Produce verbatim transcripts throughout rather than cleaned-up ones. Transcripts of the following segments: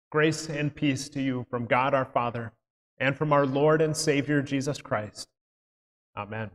Grace and peace to you from God our Father and from our Lord and Savior Jesus Christ. Amen.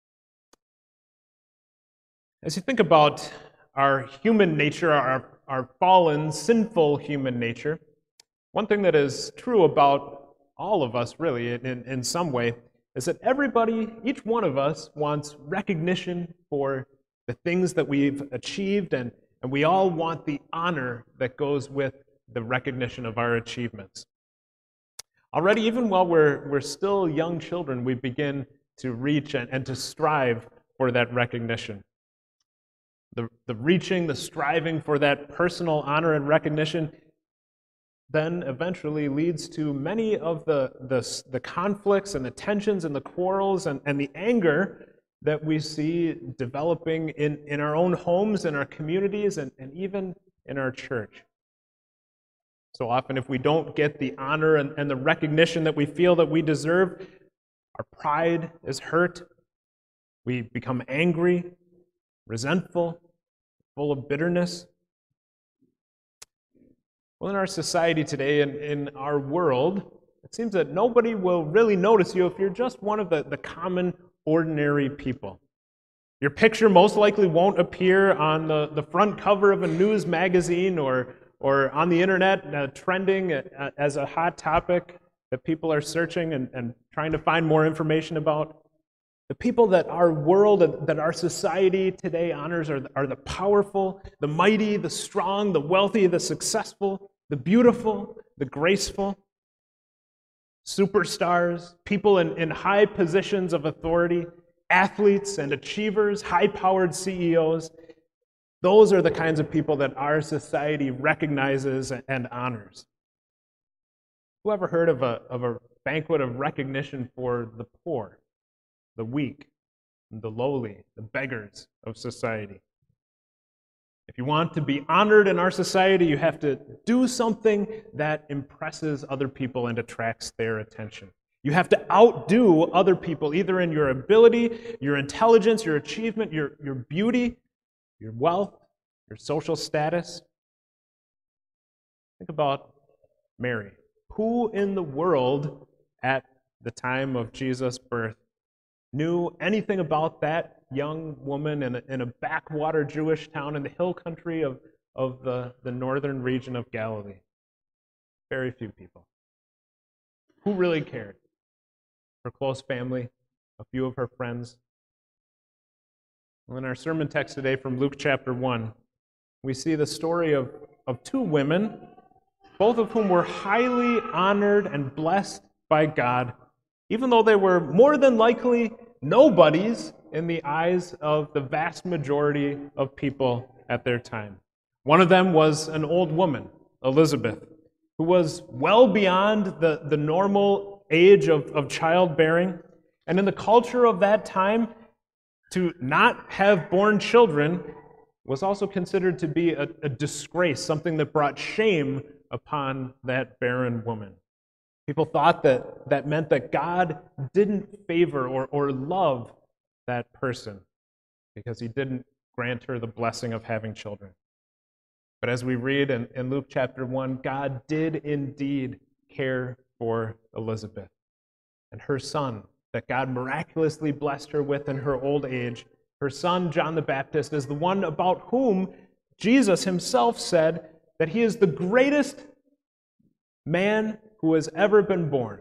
As you think about our human nature, our, our fallen, sinful human nature, one thing that is true about all of us, really, in, in some way, is that everybody, each one of us, wants recognition for the things that we've achieved, and, and we all want the honor that goes with the recognition of our achievements. Already, even while we're, we're still young children, we begin to reach and, and to strive for that recognition. The, the reaching, the striving for that personal honor and recognition then eventually leads to many of the, the, the conflicts and the tensions and the quarrels and, and the anger that we see developing in, in our own homes, in our communities, and, and even in our church. So often, if we don't get the honor and, and the recognition that we feel that we deserve, our pride is hurt. We become angry, resentful, full of bitterness. Well, in our society today and in our world, it seems that nobody will really notice you if you're just one of the, the common, ordinary people. Your picture most likely won't appear on the, the front cover of a news magazine or or on the internet, uh, trending uh, as a hot topic that people are searching and, and trying to find more information about. The people that our world, that our society today honors are, are the powerful, the mighty, the strong, the wealthy, the successful, the beautiful, the graceful, superstars, people in, in high positions of authority, athletes and achievers, high-powered C E Os. Those are the kinds of people that our society recognizes and honors. Who ever heard of a, of a banquet of recognition for the poor, the weak, the lowly, the beggars of society? If you want to be honored in our society, you have to do something that impresses other people and attracts their attention. You have to outdo other people, either in your ability, your intelligence, your achievement, your, your beauty, your wealth, your social status. Think about Mary. Who in the world at the time of Jesus' birth knew anything about that young woman in a, in a backwater Jewish town in the hill country of, of the, the northern region of Galilee? Very few people. Who really cared? Her close family, a few of her friends. Well, in our sermon text today from Luke chapter one, we see the story of, of two women, both of whom were highly honored and blessed by God, even though they were more than likely nobodies in the eyes of the vast majority of people at their time. One of them was an old woman, Elizabeth, who was well beyond the, the normal age of, of childbearing. And in the culture of that time, to not have born children was also considered to be a, a disgrace, something that brought shame upon that barren woman. People thought that that meant that God didn't favor or, or love that person because he didn't grant her the blessing of having children. But as we read in, in Luke chapter one, God did indeed care for Elizabeth and her son that God miraculously blessed her with in her old age. Her son, John the Baptist, is the one about whom Jesus himself said that he is the greatest man who has ever been born.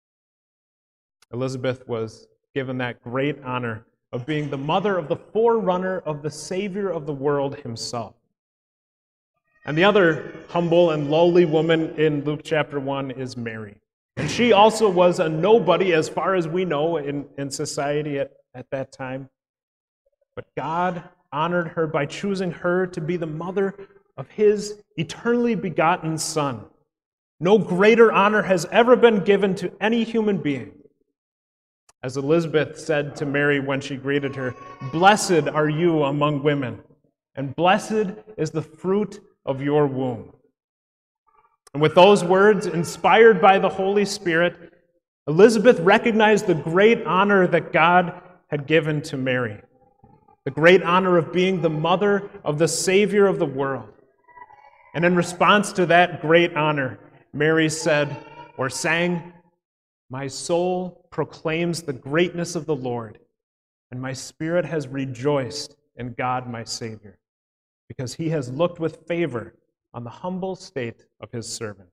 Elizabeth was given that great honor of being the mother of the forerunner of the Savior of the world himself. And the other humble and lowly woman in Luke chapter one is Mary. And she also was a nobody as far as we know in, in society at, at that time. But God honored her by choosing her to be the mother of his eternally begotten Son. No greater honor has ever been given to any human being. As Elizabeth said to Mary when she greeted her, "Blessed are you among women, and blessed is the fruit of your womb." And with those words, inspired by the Holy Spirit, Elizabeth recognized the great honor that God had given to Mary, the great honor of being the mother of the Savior of the world. And in response to that great honor, Mary said or sang, "My soul proclaims the greatness of the Lord, and my spirit has rejoiced in God my Savior, because he has looked with favor on the humble state of his servant."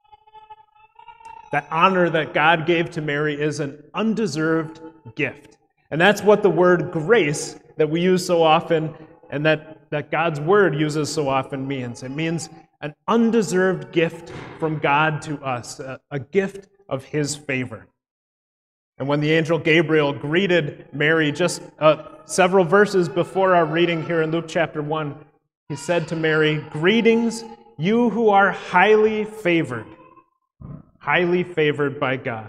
That honor that God gave to Mary is an undeserved gift. And that's what the word grace that we use so often and that, that God's word uses so often means. It means an undeserved gift from God to us, a, a gift of his favor. And when the angel Gabriel greeted Mary just uh, several verses before our reading here in Luke chapter one, he said to Mary, "Greetings, you who are highly favored, highly favored by God."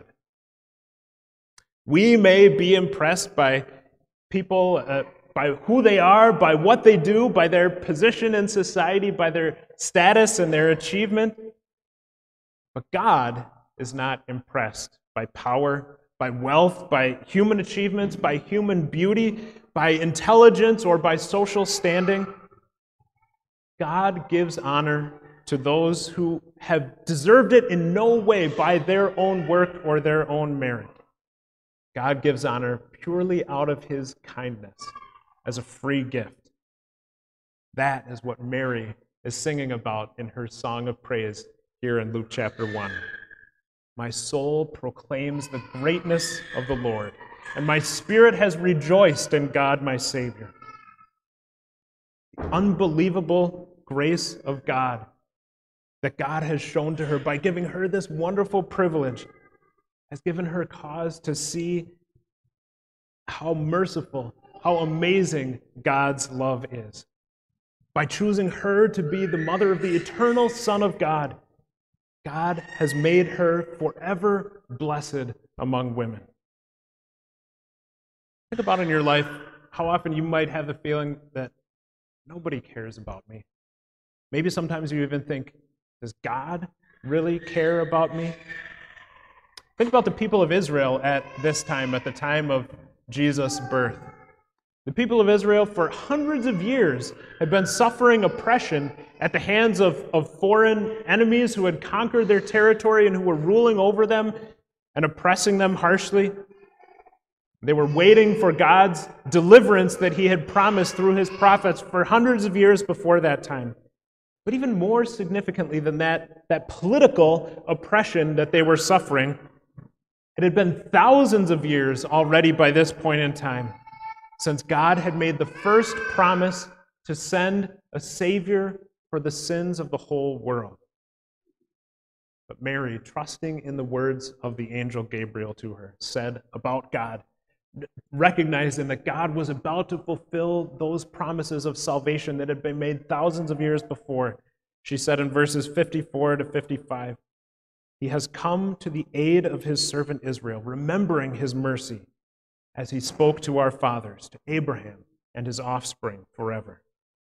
We may be impressed by people, uh, by who they are, by what they do, by their position in society, by their status and their achievement. But God is not impressed by power, by wealth, by human achievements, by human beauty, by intelligence, or by social standing. God gives honor to those who have deserved it in no way by their own work or their own merit. God gives honor purely out of his kindness as a free gift. That is what Mary is singing about in her song of praise here in Luke chapter one. "My soul proclaims the greatness of the Lord, and my spirit has rejoiced in God my Savior." The unbelievable grace of God that God has shown to her by giving her this wonderful privilege has given her cause to see how merciful, how amazing God's love is. By choosing her to be the mother of the eternal Son of God, God has made her forever blessed among women. Think about in your life how often you might have the feeling that nobody cares about me. Maybe sometimes you even think, does God really care about me? Think about the people of Israel at this time, at the time of Jesus' birth. The people of Israel for hundreds of years had been suffering oppression at the hands of, of foreign enemies who had conquered their territory and who were ruling over them and oppressing them harshly. They were waiting for God's deliverance that he had promised through his prophets for hundreds of years before that time. But even more significantly than that, that political oppression that they were suffering, it had been thousands of years already by this point in time since God had made the first promise to send a Savior for the sins of the whole world. But Mary, trusting in the words of the angel Gabriel to her, said about God, recognizing that God was about to fulfill those promises of salvation that had been made thousands of years before, she said in verses fifty-four to fifty-five, "He has come to the aid of his servant Israel, remembering his mercy, as he spoke to our fathers, to Abraham and his offspring forever."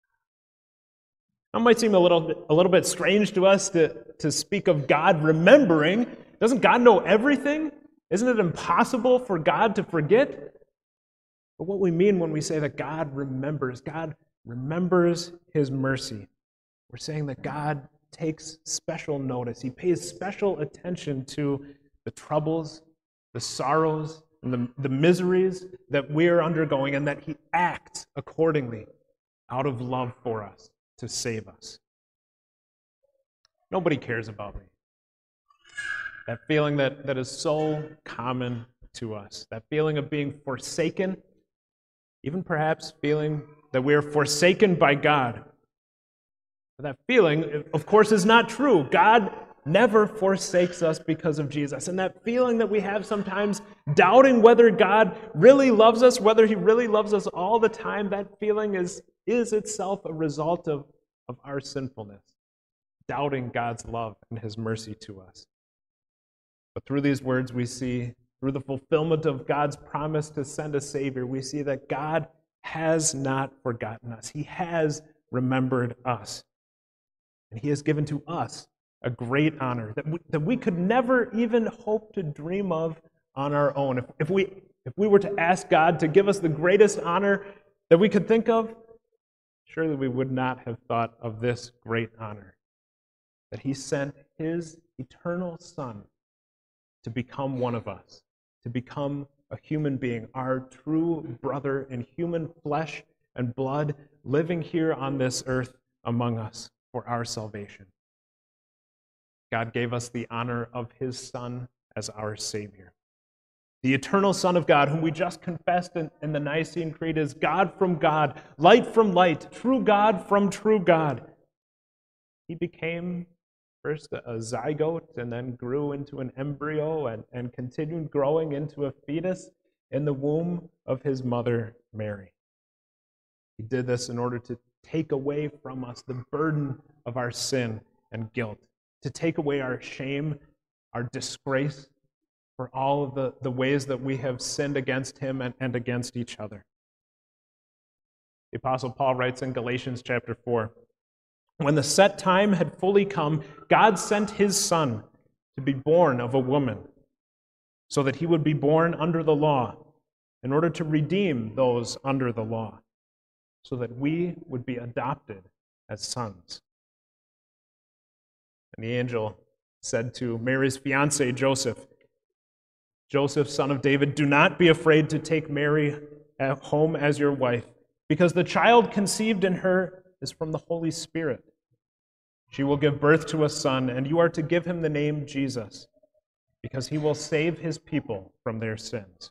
That might seem a little bit, a little bit strange to us to, to speak of God remembering. Doesn't God know everything? Isn't it impossible for God to forget? But what we mean when we say that God remembers, God remembers his mercy. We're saying that God takes special notice. He pays special attention to the troubles, the sorrows, and the, the miseries that we're undergoing, and that he acts accordingly out of love for us to save us. Nobody cares about me. That feeling that, that is so common to us, that feeling of being forsaken, even perhaps feeling that we are forsaken by God. But that feeling, of course, is not true. God never forsakes us because of Jesus. And that feeling that we have sometimes, doubting whether God really loves us, whether he really loves us all the time, that feeling is, is itself a result of, of our sinfulness, doubting God's love and his mercy to us. But through these words we see, through the fulfillment of God's promise to send a Savior, we see that God has not forgotten us. He has remembered us. And he has given to us a great honor that we, that we could never even hope to dream of on our own. If, if, we, if we were to ask God to give us the greatest honor that we could think of, surely we would not have thought of this great honor, that he sent his eternal Son to become one of us, to become a human being, our true brother in human flesh and blood, living here on this earth among us for our salvation. God gave us the honor of his Son as our Savior. The eternal Son of God, whom we just confessed in, in the Nicene Creed, is God from God, light from light, true God from true God. He became first a zygote and then grew into an embryo and, and continued growing into a fetus in the womb of his mother, Mary. He did this in order to take away from us the burden of our sin and guilt, to take away our shame, our disgrace, for all of the, the ways that we have sinned against him and, and against each other. The Apostle Paul writes in Galatians chapter four, "When the set time had fully come, God sent his Son to be born of a woman, so that he would be born under the law, in order to redeem those under the law, so that we would be adopted as sons." And the angel said to Mary's fiancé, Joseph, "Joseph, son of David, do not be afraid to take Mary at home as your wife, because the child conceived in her is from the Holy Spirit. She will give birth to a son, and you are to give him the name Jesus, because he will save his people from their sins."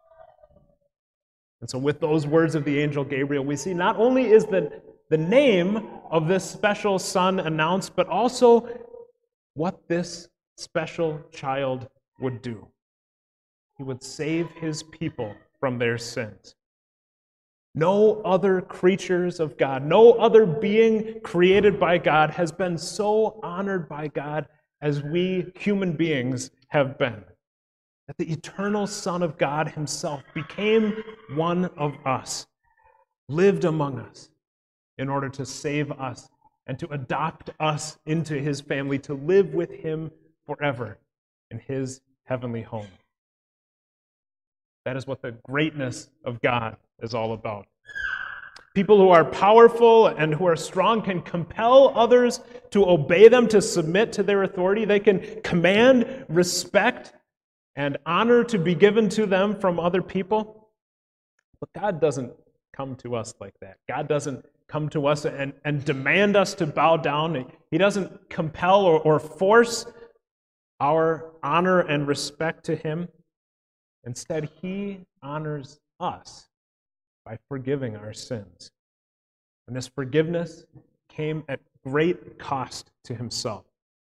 And so with those words of the angel Gabriel, we see not only is the, the name of this special son announced, but also what this special child would do. He would save his people from their sins. No other creatures of God, no other being created by God has been so honored by God as we human beings have been. That the eternal Son of God himself became one of us, lived among us in order to save us and to adopt us into his family, to live with him forever in his heavenly home. That is what the greatness of God is all about. People who are powerful and who are strong can compel others to obey them, to submit to their authority. They can command respect and honor to be given to them from other people. But God doesn't come to us like that. God doesn't come to us and, and demand us to bow down. He doesn't compel or, or force our honor and respect to him. Instead, he honors us by forgiving our sins. And this forgiveness came at great cost to himself.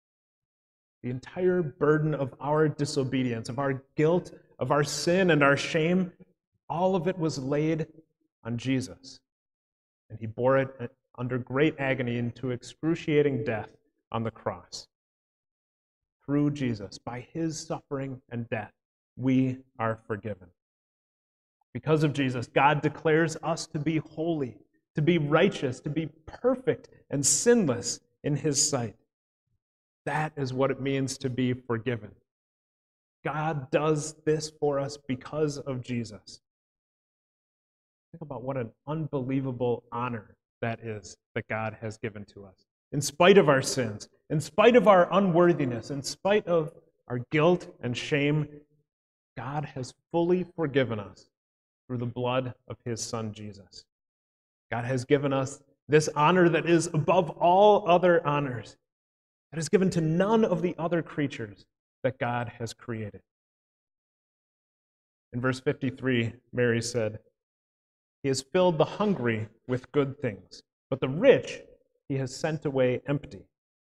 The entire burden of our disobedience, of our guilt, of our sin and our shame, all of it was laid on Jesus. And he bore it under great agony into excruciating death on the cross. Through Jesus, by his suffering and death, we are forgiven. Because of Jesus, God declares us to be holy, to be righteous, to be perfect and sinless in his sight. That is what it means to be forgiven. God does this for us because of Jesus. Think about what an unbelievable honor that is that God has given to us. In spite of our sins, in spite of our unworthiness, in spite of our guilt and shame, God has fully forgiven us through the blood of his Son, Jesus. God has given us this honor that is above all other honors, that is given to none of the other creatures that God has created. In verse fifty-three, Mary said, "He has filled the hungry with good things, but the rich he has sent away empty."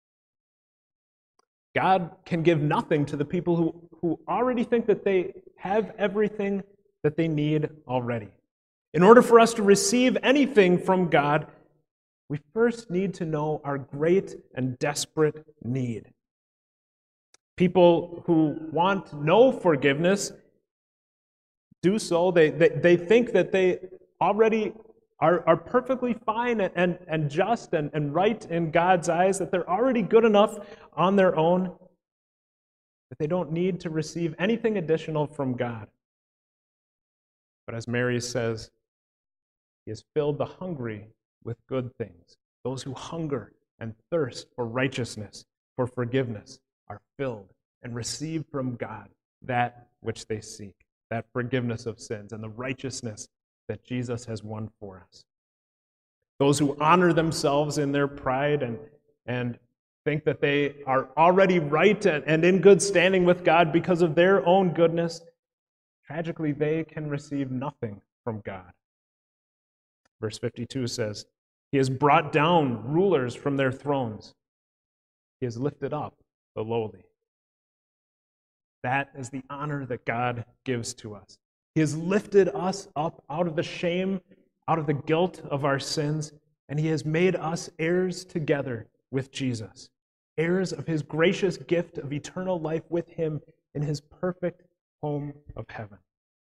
God can give nothing to the people who, who already think that they have everything that they need already. In order for us to receive anything from God, we first need to know our great and desperate need. People who want no forgiveness do so. They, they, they think that they already are, are perfectly fine and, and just and, and right in God's eyes, that they're already good enough on their own, that they don't need to receive anything additional from God. But as Mary says, he has filled the hungry with good things, those who hunger and thirst for righteousness, for forgiveness are filled and receive from God that which they seek, that forgiveness of sins and the righteousness that Jesus has won for us. Those who honor themselves in their pride and, and think that they are already right and, and in good standing with God because of their own goodness, tragically, they can receive nothing from God. Verse fifty-two says, He has brought down rulers from their thrones. He has lifted up the lowly. That is the honor that God gives to us. He has lifted us up out of the shame, out of the guilt of our sins, and He has made us heirs together with Jesus, heirs of His gracious gift of eternal life with Him in His perfect home of heaven.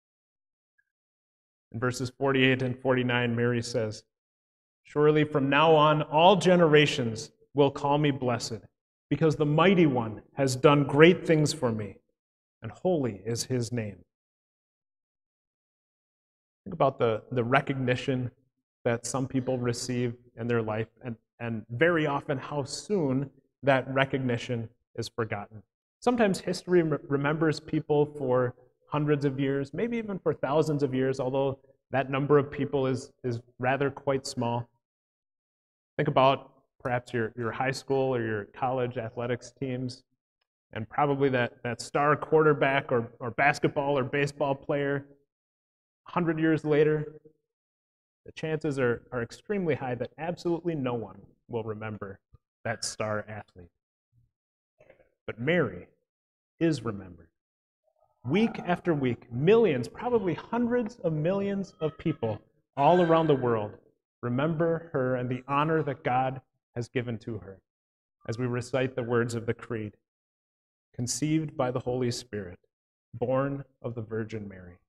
In verses forty-eight and forty-nine, Mary says, Surely from now on all generations will call me blessed, because the Mighty One has done great things for me, and holy is His name. Think about the, the recognition that some people receive in their life, and, and very often how soon that recognition is forgotten. Sometimes history remembers people for hundreds of years, maybe even for thousands of years, although that number of people is, is rather quite small. Think about perhaps your, your high school or your college athletics teams, and probably that, that star quarterback or, or basketball or baseball player. A hundred years later, the chances are, are extremely high that absolutely no one will remember that star athlete. But Mary is remembered. Week after week, millions, probably hundreds of millions of people all around the world remember her and the honor that God has given to her as we recite the words of the Creed. Conceived by the Holy Spirit, born of the Virgin Mary.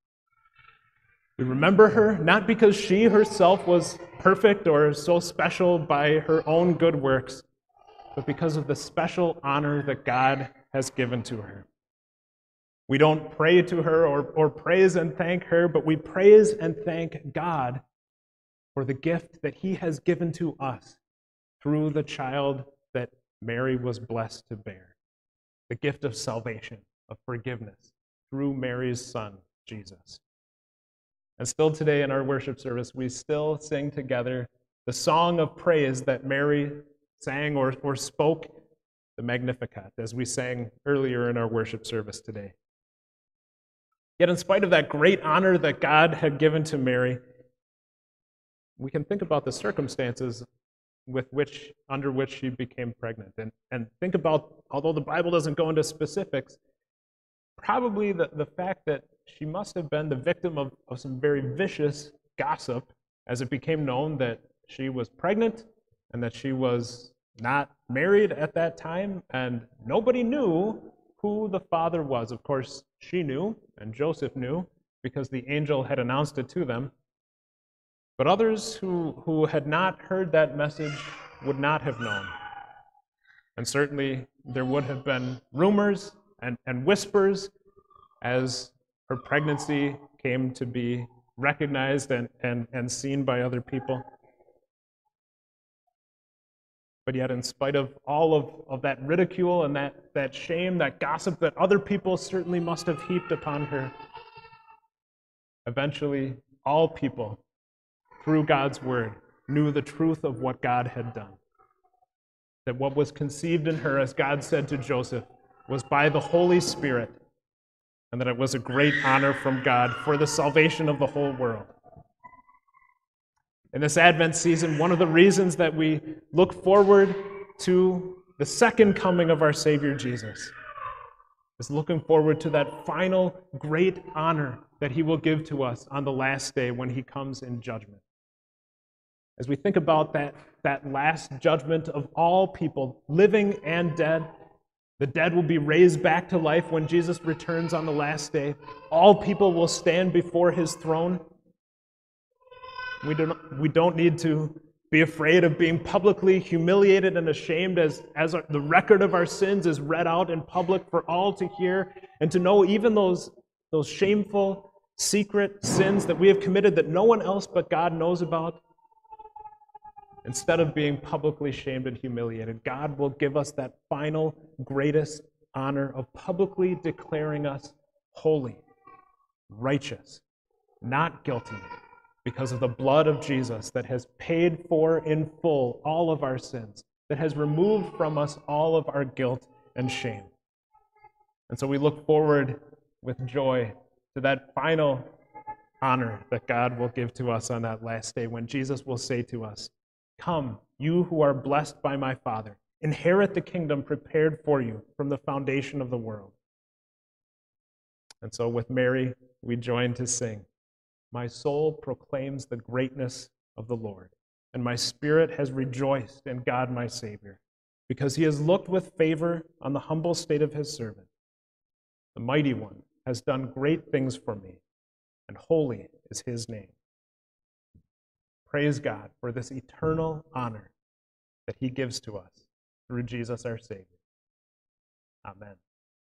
We remember her not because she herself was perfect or so special by her own good works, but because of the special honor that God has given to her. We don't pray to her or, or praise and thank her, but we praise and thank God for the gift that He has given to us through the child that Mary was blessed to bear. The gift of salvation, of forgiveness, through Mary's Son, Jesus. And still today in our worship service, we still sing together the song of praise that Mary sang or, or spoke, the Magnificat, as we sang earlier in our worship service today. Yet in spite of that great honor that God had given to Mary, we can think about the circumstances with which, under which she became pregnant. And, and think about, although the Bible doesn't go into specifics, probably the, the fact that she must have been the victim of, of some very vicious gossip as it became known that she was pregnant and that she was not married at that time, and nobody knew who the father was. Of course, she knew, and Joseph knew, because the angel had announced it to them. But others who, who had not heard that message would not have known. And certainly there would have been rumors and, and whispers as her pregnancy came to be recognized and, and, and seen by other people. But yet, in spite of all of, of that ridicule and that, that shame, that gossip that other people certainly must have heaped upon her, eventually all people, through God's word, knew the truth of what God had done. That what was conceived in her, as God said to Joseph, was by the Holy Spirit, and that it was a great honor from God for the salvation of the whole world. In this Advent season, one of the reasons that we look forward to the second coming of our Savior Jesus is looking forward to that final great honor that He will give to us on the last day when He comes in judgment. As we think about that, that last judgment of all people, living and dead, the dead will be raised back to life when Jesus returns on the last day. All people will stand before His throne. We don't, we don't need to be afraid of being publicly humiliated and ashamed as, as our, the record of our sins is read out in public for all to hear, and to know even those, those shameful, secret sins that we have committed that no one else but God knows about. Instead of being publicly shamed and humiliated, God will give us that final, greatest honor of publicly declaring us holy, righteous, not guilty, because of the blood of Jesus that has paid for in full all of our sins, that has removed from us all of our guilt and shame. And so we look forward with joy to that final honor that God will give to us on that last day when Jesus will say to us, "Come, you who are blessed by my Father, inherit the kingdom prepared for you from the foundation of the world." And so with Mary, we join to sing, "My soul proclaims the greatness of the Lord, and my spirit has rejoiced in God my Savior, because he has looked with favor on the humble state of his servant. The Mighty One has done great things for me, and holy is his name." Praise God for this eternal honor that he gives to us through Jesus our Savior. Amen.